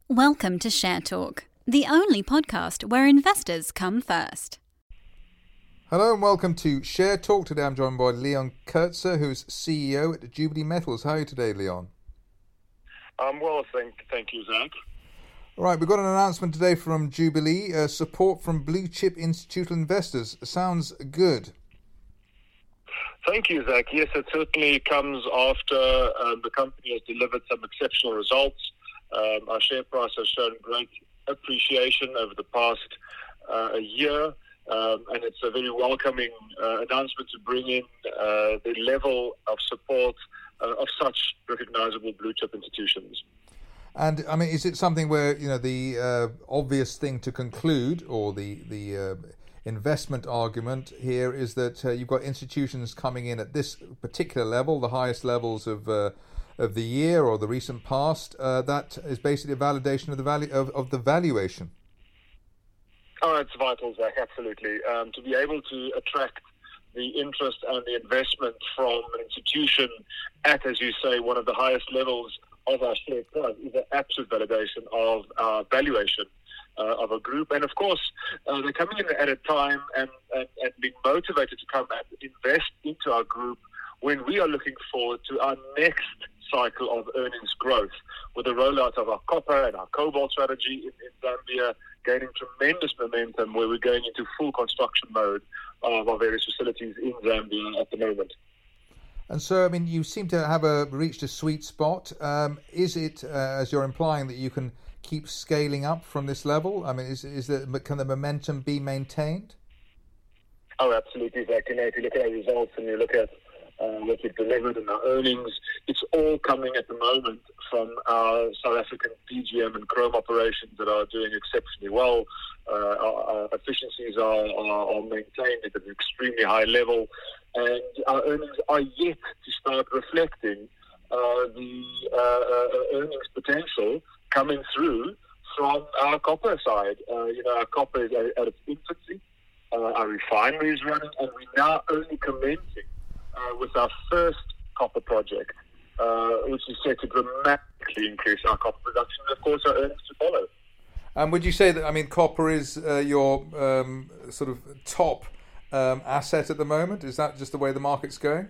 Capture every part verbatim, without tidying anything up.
Welcome to Share Talk, the only podcast where investors come first. Hello and welcome to Share Talk. Today I'm joined by Leon Coetzer, who's C E O at Jubilee Metals. How are you today, Leon? Um, well, thank, thank you, Zach. All right, we've got an announcement today from Jubilee, uh, support from blue chip institutional investors. Sounds good. Thank you, Zach. Yes, it certainly comes after um, the company has delivered some exceptional results. Um, our share price has shown great appreciation over the past uh, year, um, and it's a very welcoming uh, announcement to bring in uh, the level of support uh, of such recognizable blue chip institutions. And I mean, is it something where, you know, the uh, obvious thing to conclude, or the the uh, investment argument here, is that uh, you've got institutions coming in at this particular level, the highest levels of uh, of the year or the recent past? Uh, that is basically a validation of the value of, of the valuation. Oh, it's vital, Zach. Absolutely, um, to be able to attract the interest and the investment from an institution at, as you say, one of the highest levels of our share price is an absolute validation of our valuation uh, of a group. And of course, uh, they're coming in at a time and, and, and being motivated to come and invest into our group when we are looking forward to our next cycle of earnings growth, with the rollout of our copper and our cobalt strategy in, in Zambia gaining tremendous momentum, where we're going into full construction mode of our various facilities in Zambia at the moment. And so, I mean, you seem to have a, reached a sweet spot. Um, is it, uh, as you're implying, that you can keep scaling up from this level? I mean, is is the, can the momentum be maintained? Oh, absolutely, Zach. You know, if you look at our results and you look at uh, what we've delivered and our earnings, it's all coming at the moment from our South African P G M and chrome operations that are doing exceptionally well. Uh, our, our efficiencies are, are, are maintained at an extremely high level, and our earnings are yet to start reflecting uh, the uh, uh, earnings potential coming through from our copper side. Uh, you know, our copper is at, at its infancy. Uh, our refinery is running, and we're now only commencing uh, with our first copper project, uh, which is set to dramatically increase our copper production, and of course our earnings to follow. And would you say that, I mean, copper is uh, your um, sort of top um, asset at the moment? Is that just the way the market's going?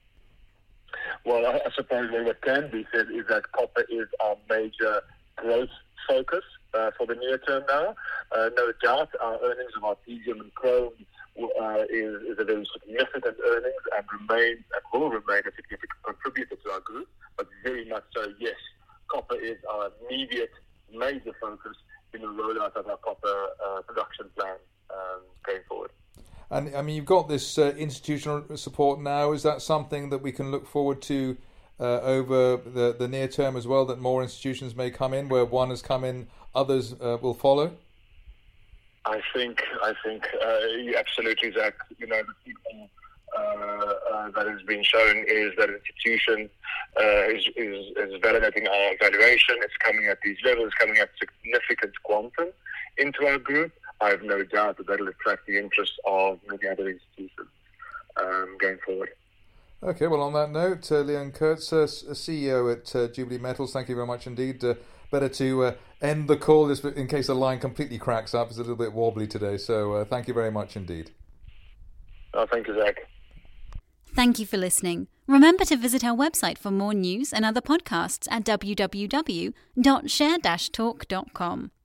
Well, I, I suppose what can be said is that copper is our major growth focus uh, for the near term now. Uh, no doubt, our earnings of our P G M and chrome uh, is, is a very significant earnings and remains and will remain a significant contributor to our group. But very much so, yes, copper is our immediate major focus in the rollout of our copper uh, production plan um, going forward. And I mean, you've got this uh, institutional support now. Is that something that we can look forward to uh, over the, the near term as well, that more institutions may come in, where one has come in, others uh, will follow? I think, I think uh, absolutely, Zach. You know, the signal uh, uh, that has been shown is that institution uh, is, is, is validating our valuation. It's coming at these levels, coming at significant quantum into our group. I have no doubt that that will attract the interest of many other institutions um, going forward. Okay, well, on that note, uh, Leon Coetzer, C E O at uh, Jubilee Metals, thank you very much indeed. Uh, better to uh, end the call just in case the line completely cracks up. It's a little bit wobbly today, so uh, thank you very much indeed. Oh, thank you, Zach. Thank you for listening. Remember to visit our website for more news and other podcasts at w w w dot share dash talk dot com.